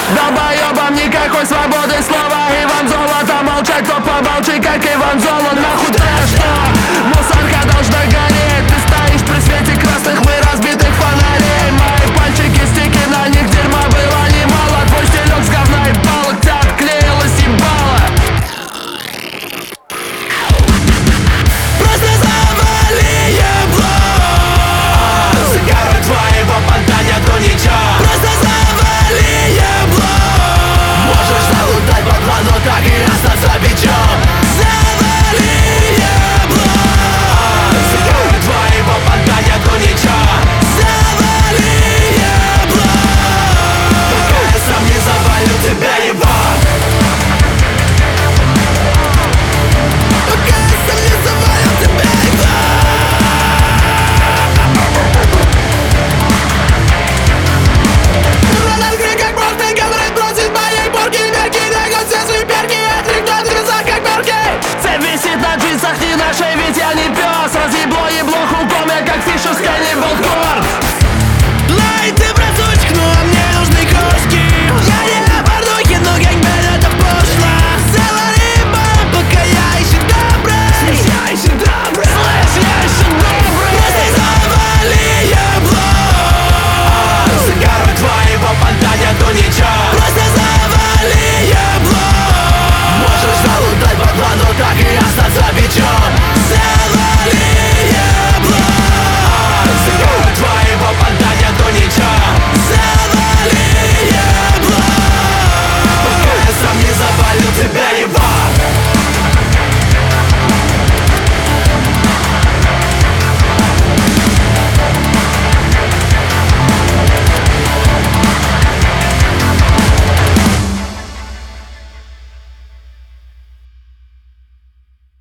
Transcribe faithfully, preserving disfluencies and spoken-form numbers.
Долбоёбам никакой свободы слова. Иван Золото молчать, то помолчи, как Иван Золо. Нахуй трэш, что мусорка должна гореть. Ты стоишь при свете красных мы разбитых фонарей. Мои пальчики, стики, на них дерьмо.